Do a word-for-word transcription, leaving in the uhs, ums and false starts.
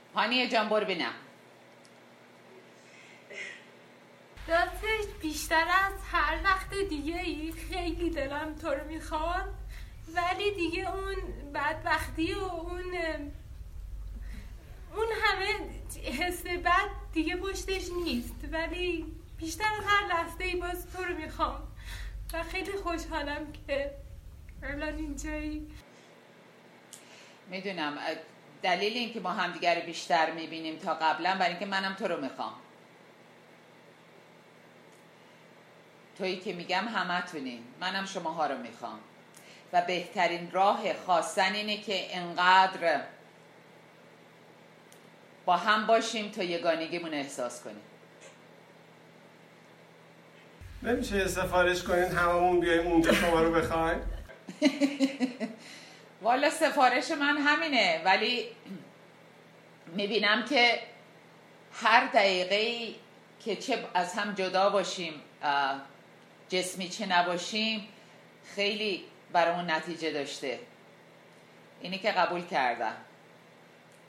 هانیه جان برو بینم. راستش بیشتر از هر وقت دیگه ای خیلی دلم تو رو میخواد، ولی دیگه اون بدبختی و اون اون همه حس بد دیگه پشتش نیست، ولی بیشتر از هر لحظه ای باز تو رو میخوام و خیلی خوشحالم که الان اینجایی. میدونم دلیل این که ما همدیگر رو بیشتر میبینیم تا قبلا برای اینکه منم تو رو میخوام. تویی که میگم همه تونین، منم شماها رو میخوام و بهترین راه خواستن اینه که انقدر با هم باشیم تا یگانگیمون احساس کنیم. نمیشه یه سفارش کنین هممون بیایم اونجا شما رو بخوایم؟ والا سفارش من همینه، ولی میبینم که هر دقیقه که چه از هم جدا باشیم جسمی چه نباشیم خیلی برامون نتیجه داشته. اینی که قبول کردم.